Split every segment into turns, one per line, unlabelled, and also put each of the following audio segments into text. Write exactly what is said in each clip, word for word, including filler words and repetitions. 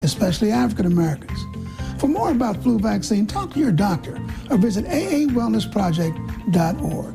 especially African Americans. For more about flu vaccine, talk to your doctor or visit a a wellness project dot org.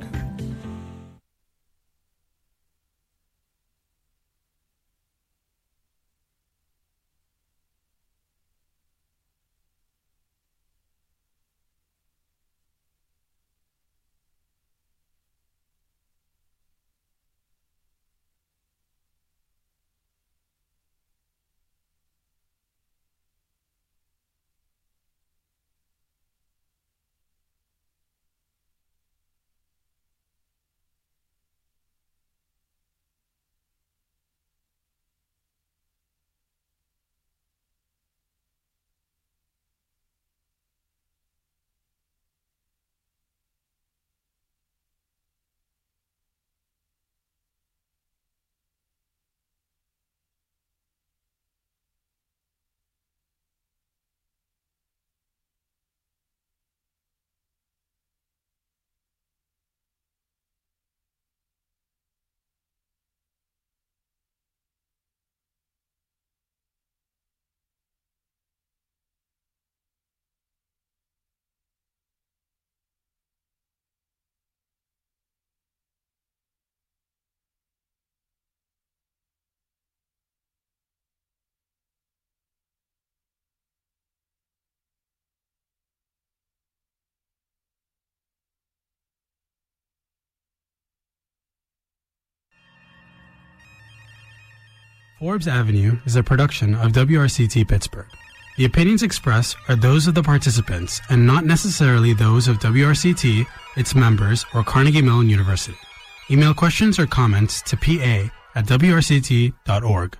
Forbes Avenue is a production of W R C T Pittsburgh. The opinions expressed are those of the participants and not necessarily those of W R C T, its members, or Carnegie Mellon University. Email questions or comments to p a at w r c t dot org.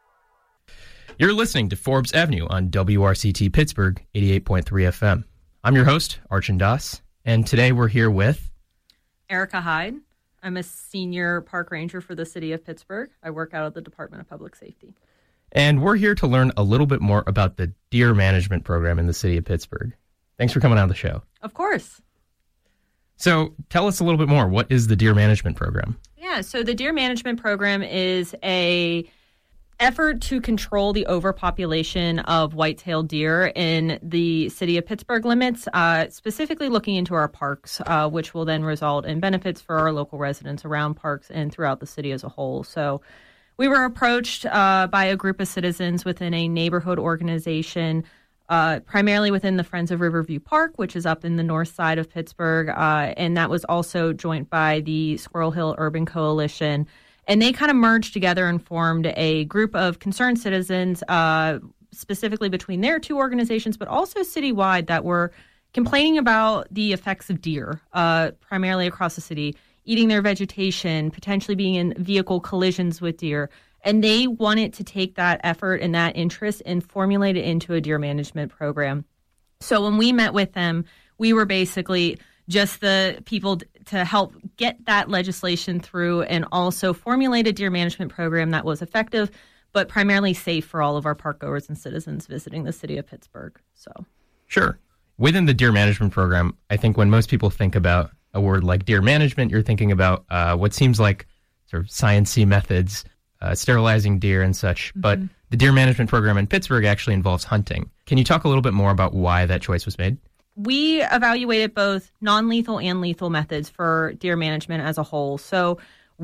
You're listening to Forbes Avenue on W R C T Pittsburgh, eighty-eight point three F M. I'm your host, Archon Das, and today we're here with
Erica Hyde. I'm a senior park ranger for the city of Pittsburgh. I work out of the Department of Public Safety.
And we're here to learn a little bit more about the deer management program in the city of Pittsburgh. Thanks for coming on the show.
Of course.
So tell us a little bit more. What is the deer management program?
Yeah, so the deer management program is a effort to control the overpopulation of white-tailed deer in the city of Pittsburgh limits, uh, specifically looking into our parks, uh, which will then result in benefits for our local residents around parks and throughout the city as a whole. So we were approached uh, by a group of citizens within a neighborhood organization, uh, primarily within the Friends of Riverview Park, which is up in the north side of Pittsburgh, uh, and that was also joined by the Squirrel Hill Urban Coalition. And they kind of merged together and formed a group of concerned citizens, uh, specifically between their two organizations, but also citywide, that were complaining about the effects of deer, uh, primarily across the city, eating their vegetation, potentially being in vehicle collisions with deer. And they wanted to take that effort and that interest and formulate it into a deer management program. So when we met with them, we were basically just the people to help get that legislation through and also formulate a deer management program that was effective, but primarily safe for all of our park goers and citizens visiting the city of Pittsburgh. So,
Sure. Within the deer management program, I think when most people think about a word like deer management, you're thinking about uh, what seems like sort of science-y methods, uh, sterilizing deer and such. Mm-hmm. But the deer management program in Pittsburgh actually involves hunting. Can you talk a little bit more about why that choice was made?
We evaluated both non-lethal and lethal methods for deer management as a whole. So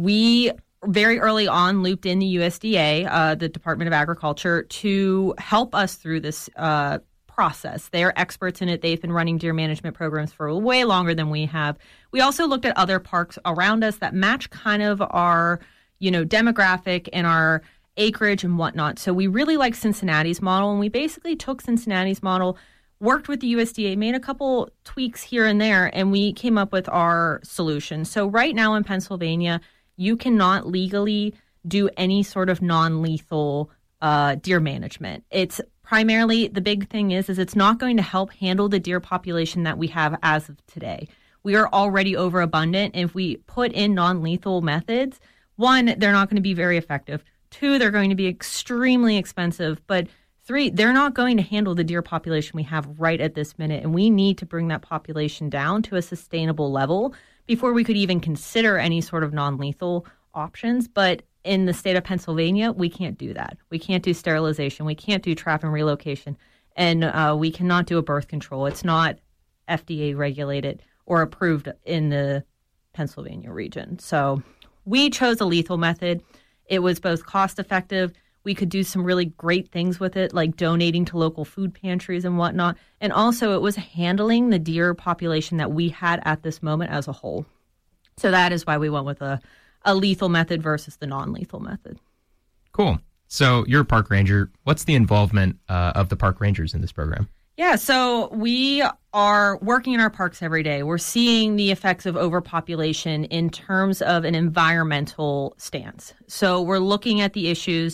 we very early on looped in the U S D A, uh, the Department of Agriculture, to help us through this uh, process. They are experts in it. They've been running deer management programs for way longer than we have. We also looked at other parks around us that match kind of our, you know, demographic and our acreage and whatnot. So we really like Cincinnati's model, and we basically took Cincinnati's model, worked with the U S D A, made a couple tweaks here and there, and we came up with our solution. So right now in Pennsylvania, you cannot legally do any sort of non-lethal uh, deer management. It's primarily, the big thing is, is it's not going to help handle the deer population that we have as of today. We are already overabundant. If we put in non-lethal methods, one, they're not going to be very effective. Two, they're going to be extremely expensive. But three, they're not going to handle the deer population we have right at this minute, and we need to bring that population down to a sustainable level before we could even consider any sort of non-lethal options. But in the state of Pennsylvania, we can't do that. We can't do sterilization. We can't do trap and relocation. And uh, we cannot do a birth control. It's not F D A regulated or approved in the Pennsylvania region. So we chose a lethal method. It was both cost effective. We could do some really great things with it, like donating to local food pantries and whatnot. And also it was handling the deer population that we had at this moment as a whole. So that is why we went with a, a lethal method versus the non-lethal method.
Cool. So you're a park ranger. What's the involvement uh, of the park rangers in this program?
Yeah, so we are working in our parks every day. We're seeing the effects of overpopulation in terms of an environmental stance. So we're looking at the issues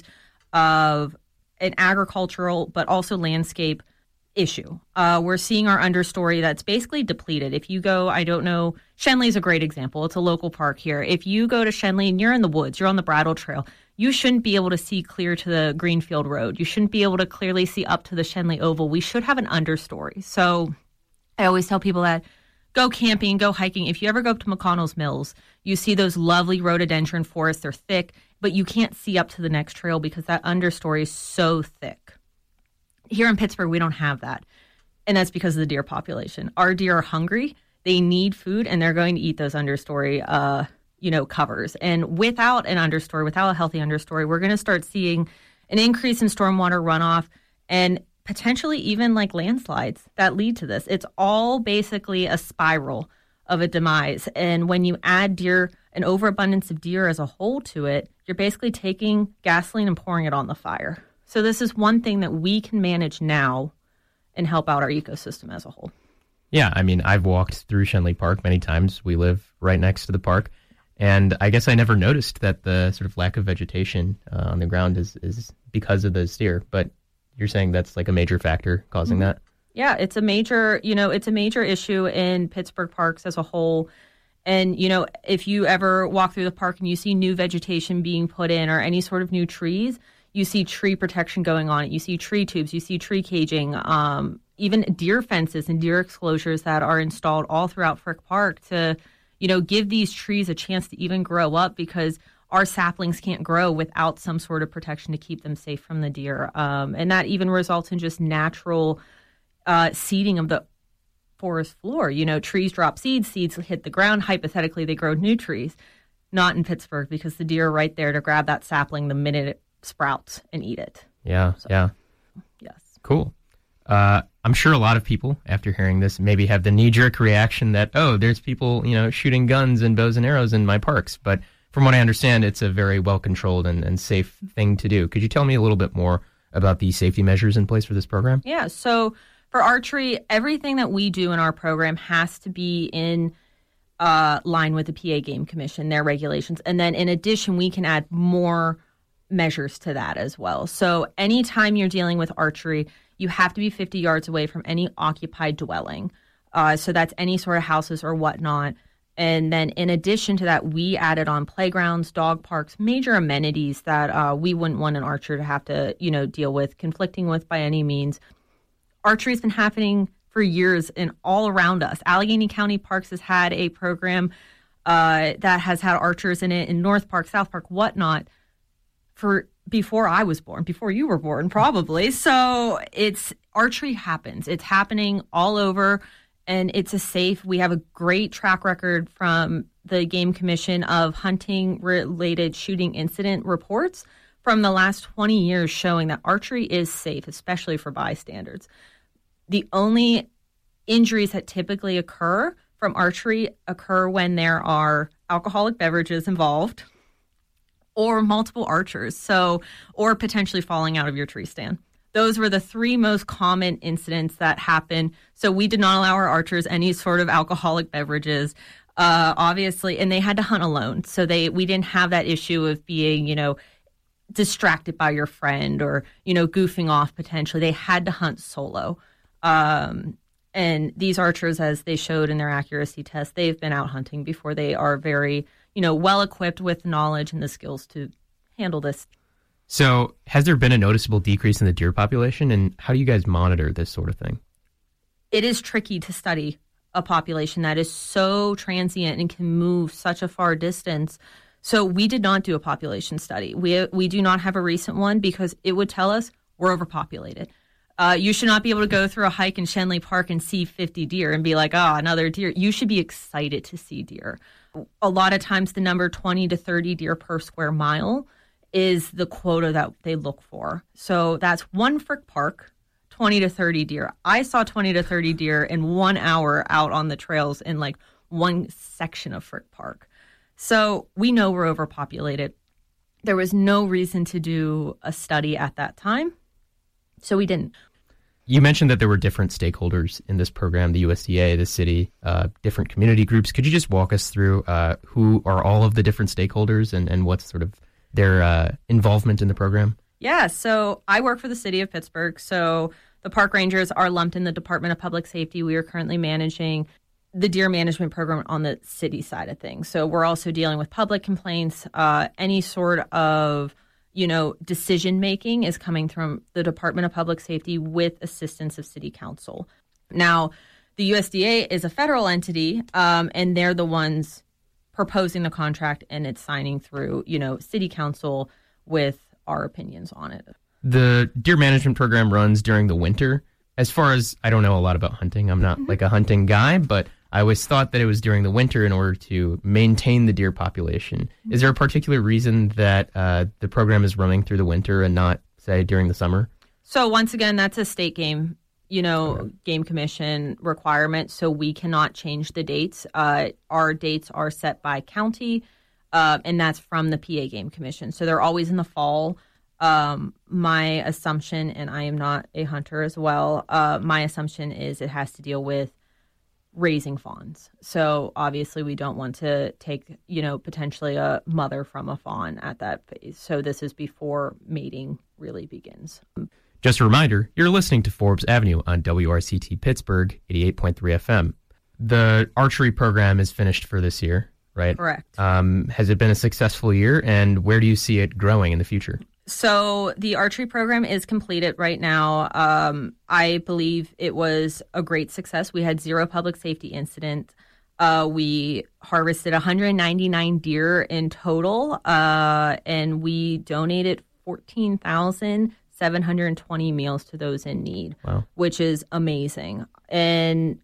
of an agricultural but also landscape issue. Uh, we're seeing our understory that's basically depleted. If you go, I don't know, Shenley is a great example. It's a local park here. If you go to Shenley and you're in the woods, you're on the Brattle Trail, you shouldn't be able to see clear to the Greenfield Road. You shouldn't be able to clearly see up to the Shenley Oval. We should have an understory. So I always tell people that go camping, go hiking. If you ever go up to McConnell's Mills, you see those lovely rhododendron forests. They're thick, but you can't see up to the next trail because that understory is so thick. Here in Pittsburgh, we don't have that. And that's because of the deer population. Our deer are hungry. They need food, and they're going to eat those understory uh, you know, covers. And without an understory, without a healthy understory, we're going to start seeing an increase in stormwater runoff and potentially even like landslides that lead to this. It's all basically a spiral of a demise. And when you add deer, an overabundance of deer as a whole to it, you're basically taking gasoline and pouring it on the fire. So this is one thing that we can manage now and help out our ecosystem as a whole.
Yeah, I mean, I've walked through Shenley Park many times. We live right next to the park. And I guess I never noticed that the sort of lack of vegetation uh, on the ground is, is because of those deer. But you're saying that's like a major factor causing mm-hmm. that?
Yeah, it's a major, you know, it's a major issue in Pittsburgh parks as a whole. And, you know, if you ever walk through the park and you see new vegetation being put in or any sort of new trees, you see tree protection going on. You see tree tubes, you see tree caging, um, even deer fences and deer exclosures that are installed all throughout Frick Park to, you know, give these trees a chance to even grow up because our saplings can't grow without some sort of protection to keep them safe from the deer. Um, and that even results in just natural uh, seeding of the forest floor. You know, trees drop seeds, seeds hit the ground. Hypothetically, they grow new trees. Not in Pittsburgh because the deer are right there to grab that sapling the minute it sprouts and eat it.
Yeah,
so,
yeah.
Yes.
Cool. Uh, I'm sure a lot of people, after hearing this, maybe have the knee-jerk reaction that, oh, there's people, you know, shooting guns and bows and arrows in my parks. But from what I understand, it's a very well-controlled and, and safe thing to do. Could you tell me a little bit more about the safety measures in place for this program?
Yeah, so for archery, everything that we do in our program has to be in uh, line with the P A Game Commission, their regulations. And then in addition, we can add more measures to that as well. So anytime you're dealing with archery, you have to be fifty yards away from any occupied dwelling. Uh, so that's any sort of houses or whatnot. And then in addition to that, we added on playgrounds, dog parks, major amenities that uh, we wouldn't want an archer to have to, you know, deal with, conflicting with by any means. Archery's been happening for years and all around us. Allegheny County Parks has had a program uh, that has had archers in it in North Park, South Park, whatnot, for before I was born, before you were born, probably. So it's archery happens. It's happening all over, and it's a safe. We have a great track record from the Game Commission of hunting-related shooting incident reports from the last twenty years showing that archery is safe, especially for bystanders. The only injuries that typically occur from archery occur when there are alcoholic beverages involved, or multiple archers, so or potentially falling out of your tree stand. Those were the three most common incidents that happened. So we did not allow our archers any sort of alcoholic beverages, uh, obviously, and they had to hunt alone. So they we didn't have that issue of being, you know, distracted by your friend or, you know, goofing off potentially. They had to hunt solo. Um, and these archers, as they showed in their accuracy test, they've been out hunting before. They are very, you know, well equipped with knowledge and the skills to handle this.
So has there been a noticeable decrease in the deer population, and how do you guys monitor this sort of thing?
It is tricky to study a population that is so transient and can move such a far distance. So we did not do a population study. We we do not have a recent one because it would tell us we're overpopulated. Uh, you should not be able to go through a hike in Schenley Park and see fifty deer and be like, oh, another deer. You should be excited to see deer. A lot of times the number twenty to thirty deer per square mile is the quota that they look for. So that's one Frick Park, twenty to thirty deer. I saw twenty to thirty deer in one hour out on the trails in like one section of Frick Park. So we know we're overpopulated. There was no reason to do a study at that time, so we didn't.
You mentioned that there were different stakeholders in this program, the U S D A, the city, uh, different community groups. Could you just walk us through uh, who are all of the different stakeholders and, and what's sort of their uh, involvement in the program?
Yeah, so I work for the city of Pittsburgh. So the park rangers are lumped in the Department of Public Safety. We are currently managing the deer management program on the city side of things. So we're also dealing with public complaints. Uh, any sort of, you know, decision making is coming from the Department of Public Safety with assistance of City Council. Now, the U S D A is a federal entity, um, and they're the ones proposing the contract, and it's signing through, you know, City Council with our opinions on it.
The deer management program runs during the winter. As far as I don't know a lot about hunting, I'm not mm-hmm. like a hunting guy, but I always thought that it was during the winter in order to maintain the deer population. Is there a particular reason that uh, the program is running through the winter and not, say, during the summer?
So once again, that's a state game, you know, okay. game commission requirement. So we cannot change the dates. Uh, our dates are set by county, uh, and that's from the P A Game Commission. So they're always in the fall. Um, my assumption, and I am not a hunter as well, uh, my assumption is it has to deal with raising fawns. So obviously we don't want to take, you know, potentially a mother from a fawn at that phase. So this is before mating really begins.
Just a reminder, you're listening to Forbes Avenue on W R C T Pittsburgh, eighty-eight point three F M. The archery program is finished for this year, right?
Correct.
Um, has it been a successful year, and where do you see it growing in the future?
So the archery program is completed right now. Um, I believe it was a great success. We had zero public safety incidents. Uh, we harvested one hundred ninety-nine deer in total, uh, and we donated fourteen thousand seven hundred twenty meals to those in need,
wow.
which is amazing. And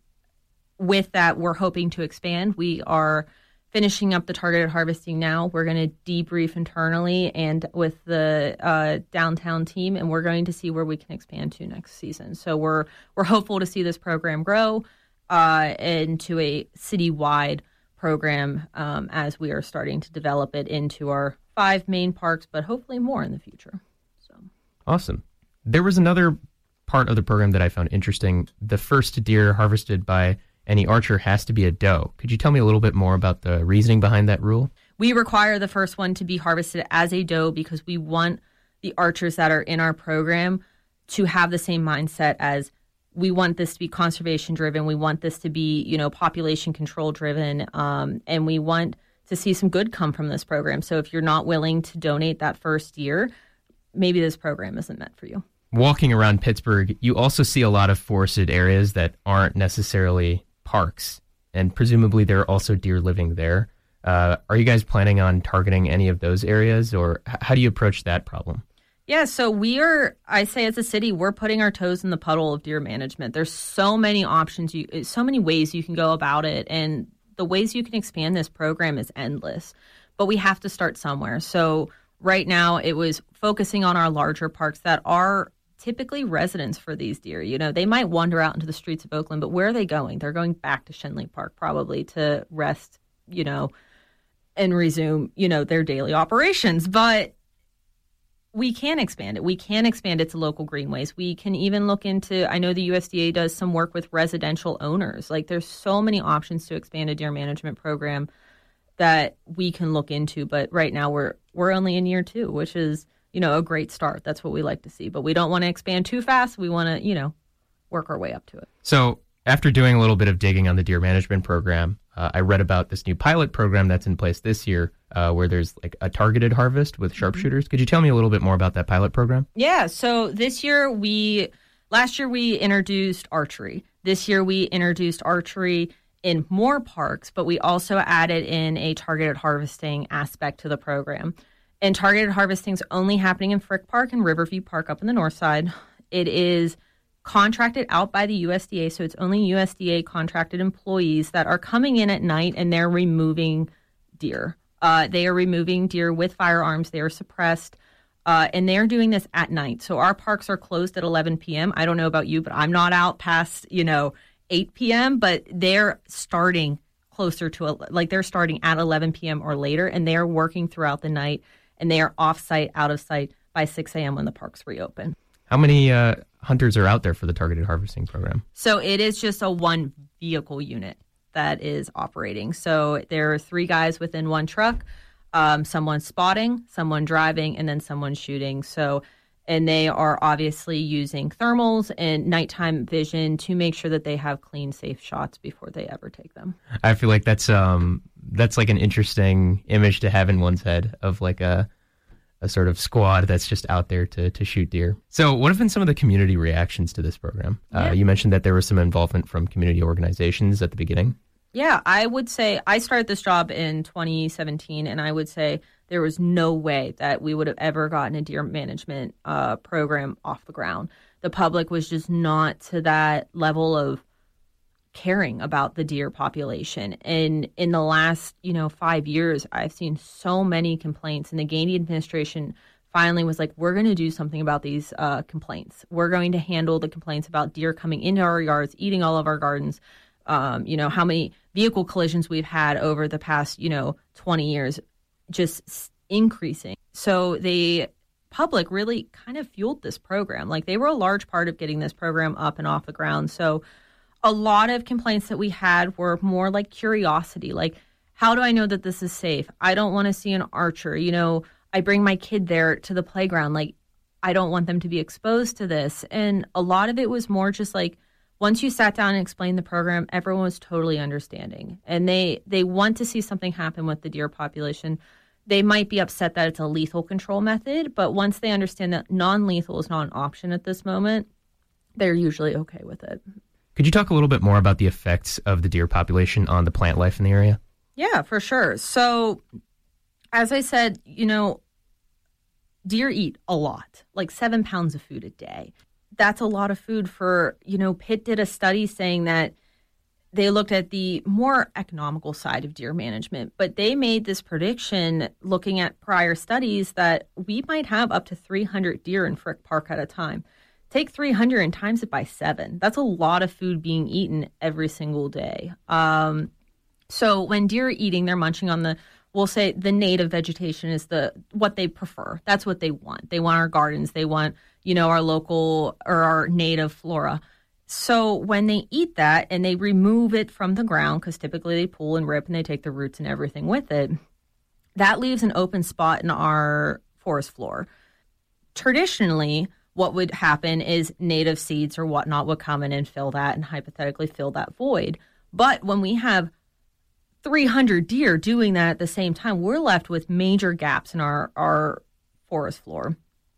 with that, we're hoping to expand. We are finishing up the targeted harvesting now. We're going to debrief internally and with the uh, downtown team, and we're going to see where we can expand to next season. So we're we're hopeful to see this program grow uh, into a citywide program um, as we are starting to develop it into our five main parks, but hopefully more in the future. So
awesome. There was another part of the program that I found interesting. The first deer harvested by any archer has to be a doe. Could you tell me a little bit more about the reasoning behind that rule?
We require the first one to be harvested as a doe because we want the archers that are in our program to have the same mindset as we want this to be conservation driven. We want this to be, you know, population control driven. Um, and we want to see some good come from this program. So if you're not willing to donate that first year, maybe this program isn't meant for you.
Walking around Pittsburgh, you also see a lot of forested areas that aren't necessarily parks, and presumably there are also deer living there. Uh, are you guys planning on targeting any of those areas, or h- how do you approach that problem?
Yeah, so we are, I say as a city, we're putting our toes in the puddle of deer management. There's so many options, you, so many ways you can go about it, and the ways you can expand this program is endless. But we have to start somewhere. So right now it was focusing on our larger parks that are typically residents for these deer. You know, they might wander out into the streets of Oakland, but where are they going? They're going back to Schenley Park probably to rest, you know, and resume, you know, their daily operations. But we can expand it. We can expand it to local greenways. We can even look into, I know the U S D A does some work with residential owners. Like there's so many options to expand a deer management program that we can look into. But right now we're we're only in year two, which is, you know, a great start. That's what we like to see. But we don't want to expand too fast. We want to, you know, work our way up to it.
So after doing a little bit of digging on the deer management program, uh, I read about this new pilot program that's in place this year uh, where there's like a targeted harvest with sharpshooters. Could you tell me a little bit more about that pilot program?
Yeah. So this year we, last year we introduced archery. This year we introduced archery in more parks, but we also added in a targeted harvesting aspect to the program. And targeted harvesting is only happening in Frick Park and Riverview Park up in the north side. It is contracted out by the U S D A, so it's only U S D A contracted employees that are coming in at night and they're removing deer. Uh, they are removing deer with firearms. They are suppressed, uh, and they're doing this at night. So our parks are closed at eleven p.m. I don't know about you, but I'm not out past, you know, eight p.m., but they're starting closer to, a, like they're starting at eleven p.m. or later, and they're working throughout the night. And they are off-site, out of sight by six a.m. when the parks reopen.
How many uh, hunters are out there for the targeted harvesting program?
So it is just a one vehicle unit that is operating. So there are three guys within one truck, um, someone spotting, someone driving, and then someone shooting. So, and they are obviously using thermals and nighttime vision to make sure that they have clean, safe shots before they ever take them.
I feel like that's um that's like an interesting image to have in one's head of like a a sort of squad that's just out there to to shoot deer. So what have been some of the community reactions to this program? Yeah. Uh, you mentioned that there was some involvement from community organizations at the beginning.
Yeah, I would say I started this job in twenty seventeen, and I would say there was no way that we would have ever gotten a deer management uh, program off the ground. The public was just not to that level of caring about the deer population. And in the last, you know, five years, I've seen so many complaints, and the Gainey administration finally was like, we're going to do something about these uh, complaints. We're going to handle the complaints about deer coming into our yards, eating all of our gardens. Um, you know, how many vehicle collisions we've had over the past, you know, twenty years, just increasing. So the public really kind of fueled this program. Like they were a large part of getting this program up and off the ground. So a lot of complaints that we had were more like curiosity, like, how do I know that this is safe? I don't want to see an archer. You know, I bring my kid there to the playground. Like, I don't want them to be exposed to this. And a lot of it was more just like, once you sat down and explained the program, everyone was totally understanding. And they, they want to see something happen with the deer population. They might be upset that it's a lethal control method, but once they understand that non-lethal is not an option at this moment, they're usually okay with it.
Could you talk a little bit more about the effects of the deer population on the plant life in the area?
Yeah, for sure. So, as I said, you know, deer eat a lot, like seven pounds of food a day. That's a lot of food for, you know, Pitt did a study saying that they looked at the more economical side of deer management, but they made this prediction looking at prior studies that we might have up to three hundred deer in Frick Park at a time. Take three hundred and times it by seven. That's a lot of food being eaten every single day. Um, so when deer are eating, they're munching on the, we'll say the native vegetation is the what they prefer. That's what they want. They want our gardens. They want, you know, our local or our native flora. So when they eat that and they remove it from the ground, because typically they pull and rip and they take the roots and everything with it, that leaves an open spot in our forest floor. Traditionally, what would happen is native seeds or whatnot would come in and fill that and hypothetically fill that void. But when we have three hundred deer doing that at the same time, we're left with major gaps in our, our forest floor.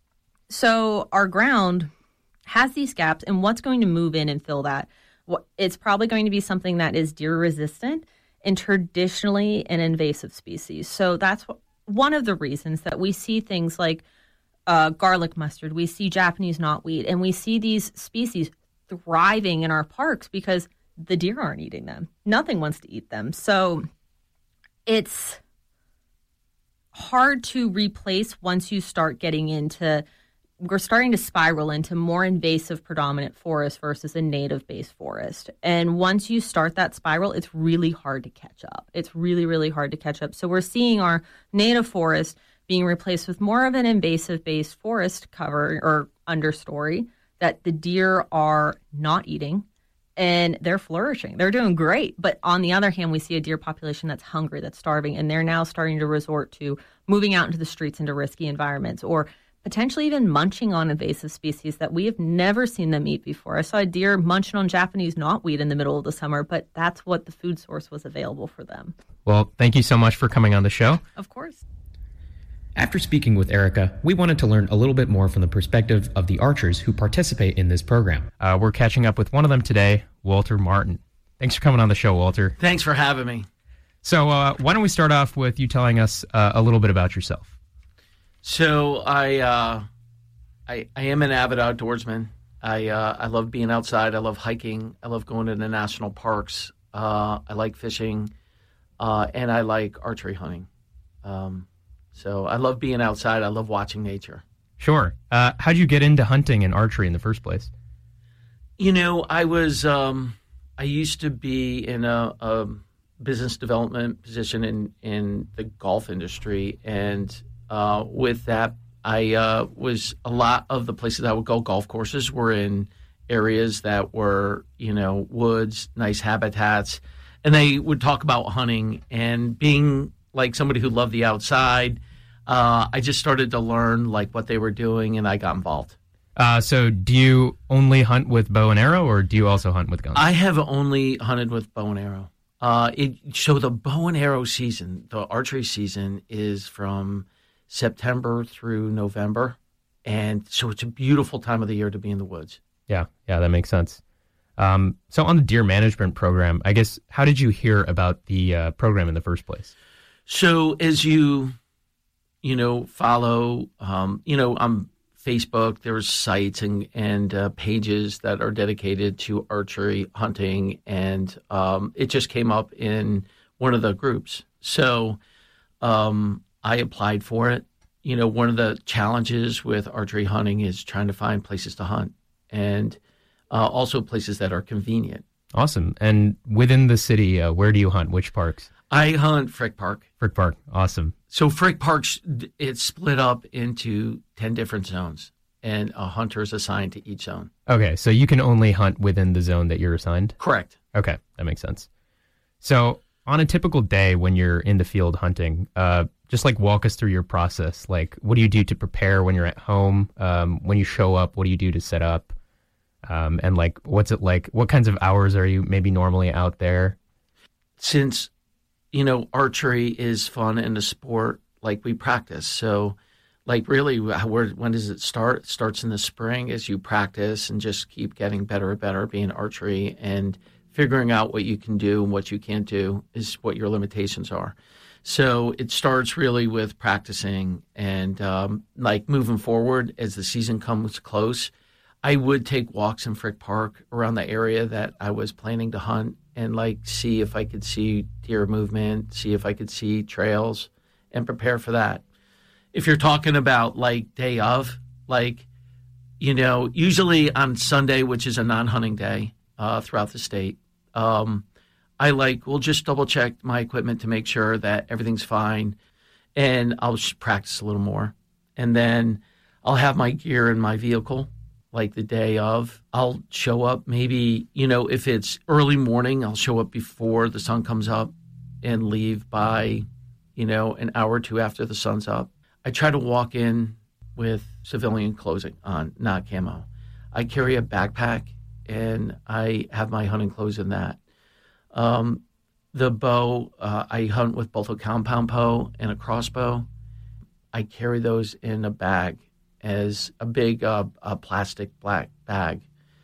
So our ground has these gaps, and what's going to move in and fill that? It's probably going to be something that is deer resistant and traditionally an invasive species. So that's one of the reasons that we see things like uh, garlic mustard, we see Japanese knotweed, and we see these species thriving in our parks because the deer aren't eating them. Nothing wants to eat them. So it's hard to replace once you start getting into, we're starting to spiral into more invasive predominant forest versus a native-based forest. And once you start that spiral, it's really hard to catch up. It's really, really hard to catch up. So we're seeing our native forest being replaced with more of an invasive-based forest cover or understory that the deer are not eating, and they're flourishing. They're doing great. But on the other hand, we see a deer population that's hungry, that's starving, and they're now starting to resort to moving out into the streets into risky environments or potentially even munching on invasive species that we have never seen them eat before. I saw a deer munching on Japanese knotweed in the middle of the summer, but that's what the food source was available for them.
Well, thank you so much for coming on the show.
Of course.
After speaking with Erica, we wanted to learn a little bit more from the perspective of the archers who participate in this program.
Uh, we're catching up with one of them today, Walter Martin. Thanks for coming on the show, Walter.
Thanks for having me.
So uh, why don't we start off with you telling us uh, a little bit about yourself?
So I, uh, I, I am an avid outdoorsman. I, uh, I love being outside. I love hiking. I love going to the national parks. Uh, I like fishing, uh, and I like archery hunting. Um, so I love being outside. I love watching nature.
Sure. Uh, how'd you get into hunting and archery in the first place?
You know, I was um, I used to be in a, a business development position in, in the golf industry, and uh, with that, I uh, was a lot of the places I would go. Golf courses were in areas that were, you know, woods, nice habitats, and they would talk about hunting. And being like somebody who loved the outside, uh, I just started to learn like what they were doing, and I got involved.
Uh, so do you only hunt with bow and arrow, or do you also hunt with guns?
I have only hunted with bow and arrow. Uh, it, so the bow and arrow season, the archery season, is from September through November. And so it's a beautiful time of the year to be in the woods.
Yeah, yeah, that makes sense. Um, so on the deer management program, I guess, how did you hear about the uh, program in the first place?
So as you, you know, follow, um, you know, on Facebook, there's sites and, and uh, pages that are dedicated to archery hunting. And um, it just came up in one of the groups. So um, I applied for it. You know, one of the challenges with archery hunting is trying to find places to hunt, and uh, also places that are convenient.
Awesome. And within the city, uh, where do you hunt? Which parks?
I hunt Frick Park.
Frick Park. Awesome.
So Frick Park's, it's split up into ten different zones, and a hunter is assigned to each zone.
Okay, so you can only hunt within the zone that you're assigned?
Correct.
Okay, that makes sense. So on a typical day when you're in the field hunting, uh, just like walk us through your process. Like, what do you do to prepare when you're at home? Um, when you show up, what do you do to set up? Um, and like, what's it like? What kinds of hours are you maybe normally out there?
Since, you know, archery is fun and a sport, like we practice. So like really, where, when does it start? It starts in the spring as you practice and just keep getting better and better at being archery, and figuring out what you can do and what you can't do is what your limitations are. So it starts really with practicing, and um, like moving forward as the season comes close, I would take walks in Frick Park around the area that I was planning to hunt, and like see if I could see deer movement, see if I could see trails, and prepare for that. If you're talking about like day of, like, you know, usually on Sunday, which is a non-hunting day uh, throughout the state, um, I like, we'll just double check my equipment to make sure that everything's fine, and I'll just practice a little more. And then I'll have my gear in my vehicle, like the day of. I'll show up maybe, you know, if it's early morning, I'll show up before the sun comes up and leave by, you know, an hour or two after the sun's up. I try to walk in with civilian clothing on, not camo. I carry a backpack, and I have my hunting clothes in that. Um, the bow, uh, I hunt with both a compound bow and a crossbow. I carry those in a bag as a big uh, a plastic black bag.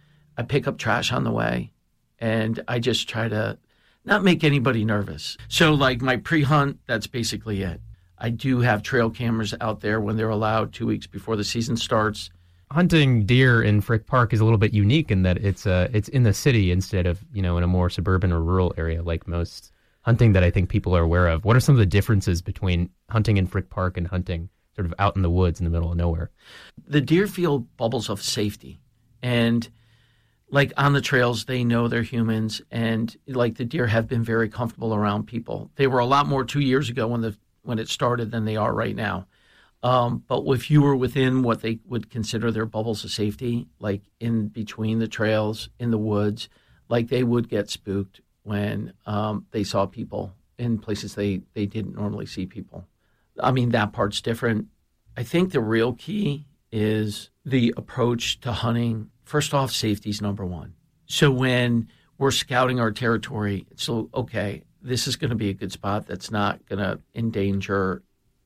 I pick up trash on the way, and I just try to not make anybody nervous. So like my pre-hunt, that's basically it. I do have trail cameras out there when they're allowed two weeks before the season starts.
Hunting deer in Frick Park is a little bit unique in that it's uh, it's in the city instead of, you know, in a more suburban or rural area like most hunting that I think people are aware of. What are some of the differences between hunting in Frick Park and hunting sort of out in the woods in the middle of nowhere?
The deer feel bubbles of safety, and like on the trails, they know they're humans, and like the deer have been very comfortable around people. They were a lot more two years ago when the when it started than they are right now. Um, but if you were within what they would consider their bubbles of safety, like in between the trails, in the woods, like they would get spooked when um, they saw people in places they, they didn't normally see people. I mean, that part's different. I think the real key is the approach to hunting. First off, safety's number one. So when we're scouting our territory, so, okay, this is going to be a good spot that's not going to endanger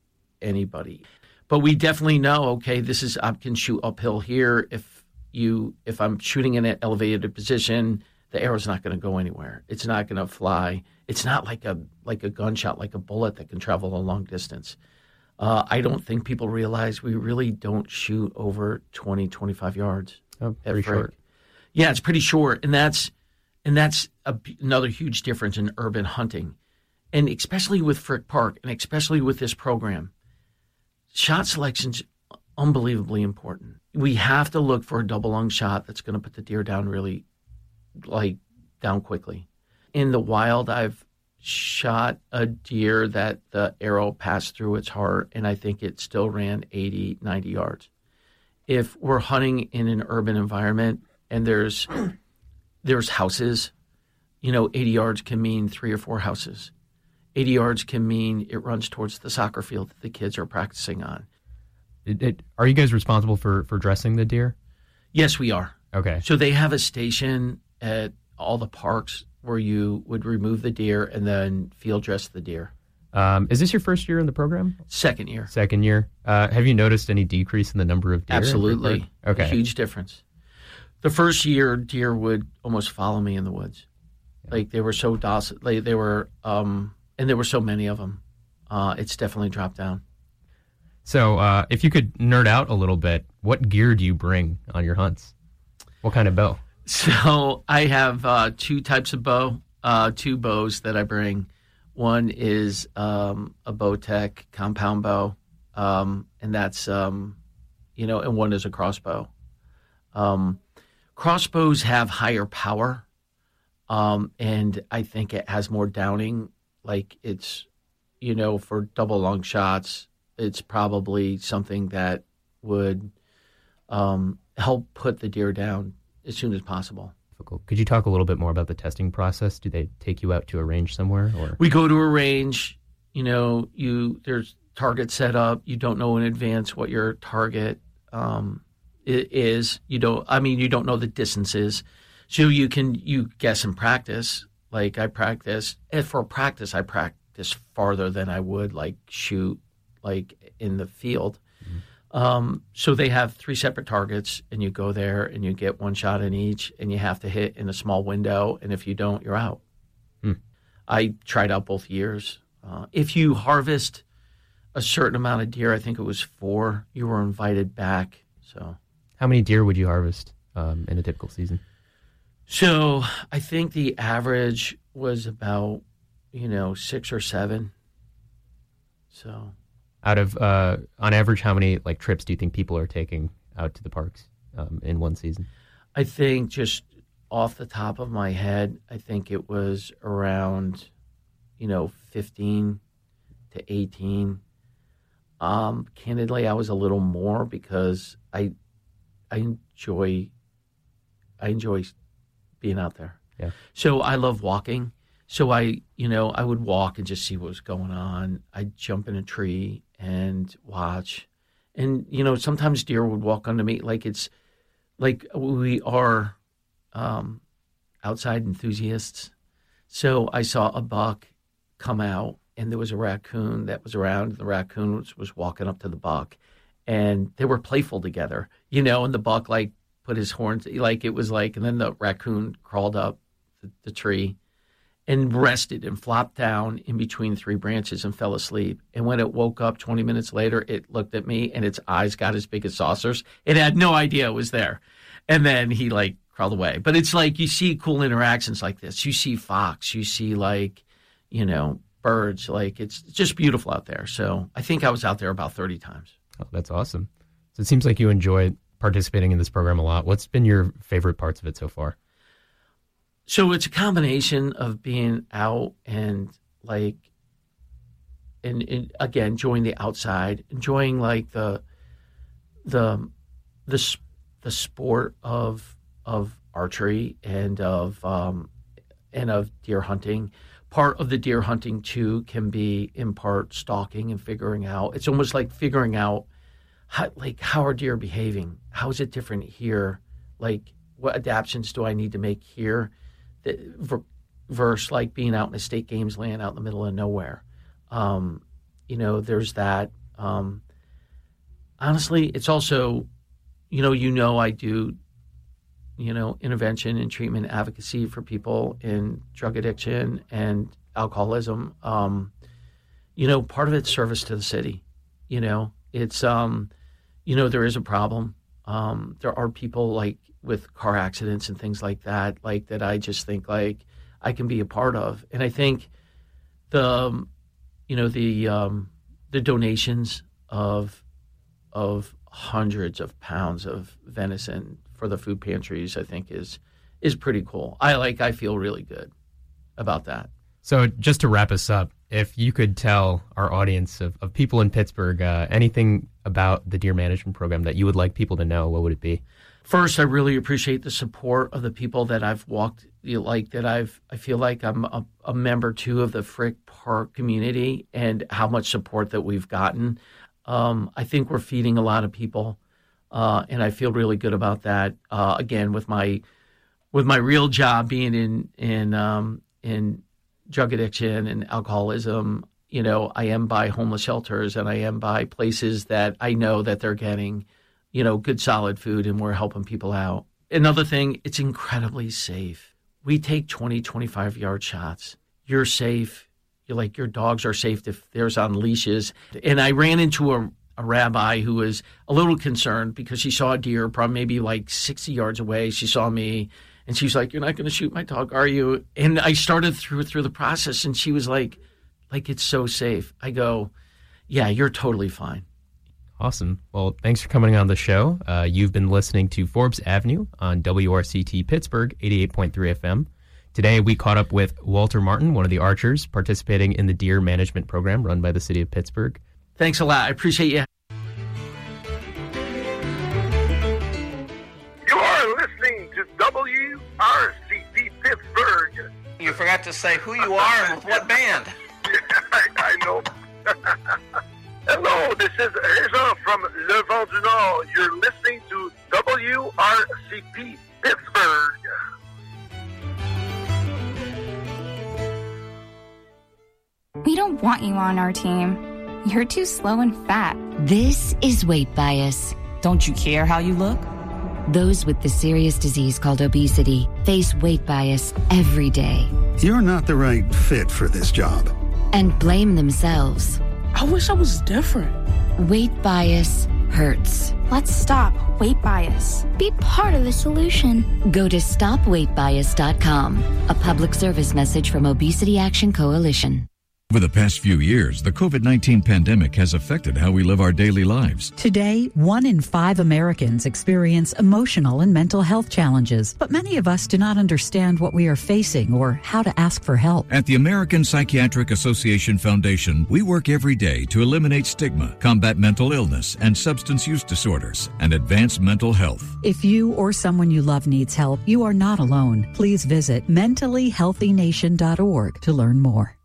anybody. But we definitely know, okay, this is, I can shoot uphill here. If you, if I'm shooting in an elevated position, the arrow's not going to go anywhere. It's not going to fly. It's not like a like a gunshot, like a bullet that can travel a long distance. Uh, I don't think people realize we really don't shoot over twenty, twenty-five yards.
Oh, pretty short.
Yeah, it's pretty short, and that's and that's a, another huge difference in urban hunting, and especially with Frick Park, and especially with this program. Shot selection's unbelievably important. We have to look for a double lung shot that's going to put the deer down really, like, down quickly. In the wild, I've shot a deer that the arrow passed through its heart, and I think it still ran eighty, ninety yards. If we're hunting in an urban environment and there's there's houses, you know, eighty yards can mean three or four houses. eighty yards can mean it runs towards the soccer field that the kids are practicing on.
It, it, are you guys responsible for, for dressing the deer?
Yes, we are.
Okay.
So they have a station at all the parks where you would remove the deer and then field dress the deer.
Um, is this your first year in the program?
Second year.
Second year. Uh, have you noticed any decrease in the number of deer?
Absolutely.
Okay.
A huge difference. The first year, deer would almost follow me in the woods. Yeah. Like they were so docile. Like they were, um, and there were so many of them. Uh, it's definitely dropped down.
So uh, if you could nerd out a little bit, what gear do you bring on your hunts? What kind of bow?
So I have uh, two types of bow, uh, two bows that I bring. One is um, a Bowtech compound bow, um, and that's, um, you know, and one is a crossbow. Um, crossbows have higher power, um, and I think it has more downing. Like it's, you know, for double long shots, it's probably something that would um, help put the deer down as soon as possible.
Could you talk a little bit more about the testing process? Do they take you out to a range somewhere, or
we go to a range? You know, you there's targets set up. You don't know in advance what your target um, is. You don't. I mean, you don't know the distances, so you can you guess and practice. Like I practice, and for practice, I practice farther than I would like shoot like in the field. Mm-hmm. Um, so they have three separate targets, and you go there and you get one shot in each, and you have to hit in a small window. And if you don't, you're out. Hmm. I tried out both years. Uh, if you harvest a certain amount of deer, I think it was four, you were invited back. So,
how many deer would you harvest um, in a typical season?
So I think the average was about, you know, six or seven. So.
Out of, uh, on average, how many like trips do you think people are taking out to the parks um, in one season?
I think just off the top of my head, I think it was around, you know, fifteen to eighteen. Um, candidly, I was a little more because I, I enjoy, I enjoy being out there.
Yeah.
So I love walking. So I, you know, I would walk and just see what was going on. I'd jump in a tree and watch. And, you know, sometimes deer would walk onto me like it's like we are um, outside enthusiasts. So I saw a buck come out and there was a raccoon that was around. The raccoon was, was walking up to the buck and they were playful together, you know, and the buck like put his horns, like it was like, and then the raccoon crawled up the, the tree and rested and flopped down in between three branches and fell asleep. And when it woke up twenty minutes later, it looked at me and its eyes got as big as saucers. It had no idea it was there. And then he like crawled away. But it's like you see cool interactions like this. You see fox, you see like, you know, birds. Like it's just beautiful out there. So I think I was out there about thirty times.
Oh, that's awesome. So it seems like you enjoy participating in this program a lot. What's been your favorite parts of it so far?
So it's a combination of being out and like, and, and again, enjoying the outside, enjoying like the, the, the, the sport of, of archery and of, um, and of deer hunting. Part of the deer hunting too can be in part stalking and figuring out, it's almost like figuring out how, like how are deer behaving? How is it different here? Like what adaptations do I need to make here? Versus like being out in a state games land out in the middle of nowhere. Um, you know, there's that. Um, honestly, it's also, you know, you know, I do you know, intervention and treatment advocacy for people in drug addiction and alcoholism. Um, you know, part of it's service to the city. You know, it's, um, you know, there is a problem. Um, there are people like with car accidents and things like that, like that I just think like I can be a part of. And I think the, um, you know, the, um, the donations of, of hundreds of pounds of venison for the food pantries, I think is, is pretty cool. I like, I feel really good about that.
So just to wrap us up, if you could tell our audience of, of people in Pittsburgh uh, anything about the Deer Management Program that you would like people to know, what would it be?
First, I really appreciate the support of the people that I've walked, you know, like that I've, I feel like I'm a, a member too of the Frick Park community and how much support that we've gotten. Um, I think we're feeding a lot of people, uh, and I feel really good about that. Uh, again, with my, with my real job being in, in, um, in, drug addiction and alcoholism, you know, I am by homeless shelters and I am by places that I know that they're getting, you know, good solid food and we're helping people out. Another thing, it's incredibly safe. We take twenty, twenty-five yard shots. You're safe. You're like, your dogs are safe if there's on leashes. And I ran into a, a rabbi who was a little concerned because she saw a deer probably maybe like sixty yards away. She saw me. And she's like, "You're not going to shoot my dog, are you?" And I started through through the process, and she was like, "Like it's so safe." I go, "Yeah, you're totally fine."
Awesome. Well, thanks for coming on the show. Uh, you've been listening to Forbes Avenue on W R C T Pittsburgh, eighty-eight point three F M. Today, we caught up with Walter Martin, one of the archers participating in the Deer Management Program run by the city of Pittsburgh.
Thanks a lot. I appreciate you.
W R C T Pittsburgh.
You forgot to say who you are and with what band.
I, I know. Hello, this is Jean from Le Vent du Nord. You're listening to W R C T Pittsburgh.
We don't want you on our team. You're too slow and fat.
This is weight bias.
Don't you care how you look?
Those with the serious disease called obesity face weight bias every day.
You're not the right fit for this job.
And blame themselves.
I wish I was different.
Weight bias hurts.
Let's stop weight bias. Be part of the solution.
Go to stop weight bias dot com, a public service message from Obesity Action Coalition.
Over the past few years, the COVID nineteen pandemic has affected how we live our daily lives.
Today, one in five Americans experience emotional and mental health challenges, but many of us do not understand what we are facing or how to ask for help.
At the American Psychiatric Association Foundation, we work every day to eliminate stigma, combat mental illness and substance use disorders, and advance mental health.
If you or someone you love needs help, you are not alone. Please visit mentally healthy nation dot org to learn more.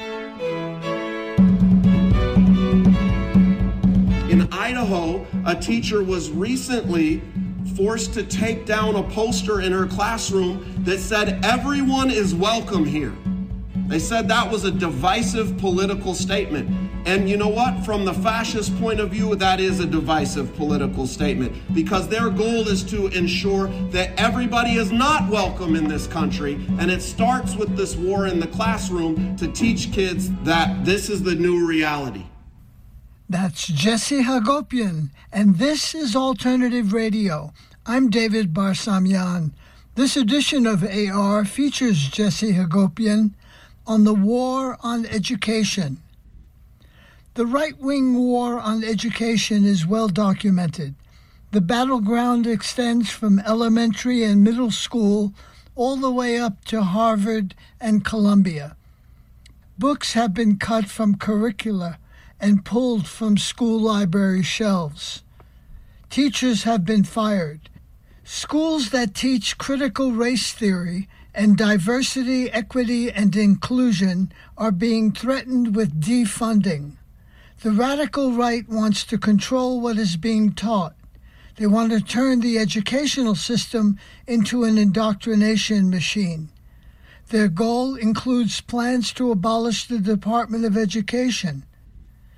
In Idaho, a teacher was recently forced to take down a poster in her classroom that said, "Everyone is welcome here." They said that was a divisive political statement. And you know what? From the fascist point of view, that is a divisive political statement because their goal is to ensure that everybody is not welcome in this country. And it starts with this war in the classroom to teach kids that this is the new reality.
That's Jesse Hagopian, and this is Alternative Radio. I'm David Barsamian. This edition of A R features Jesse Hagopian on the war on education. The right-wing war on education is well documented. The battleground extends from elementary and middle school all the way up to Harvard and Columbia. Books have been cut from curricula and pulled from school library shelves. Teachers have been fired. Schools that teach critical race theory and diversity, equity, and inclusion are being threatened with defunding. The radical right wants to control what is being taught. They want to turn the educational system into an indoctrination machine. Their goal includes plans to abolish the Department of Education.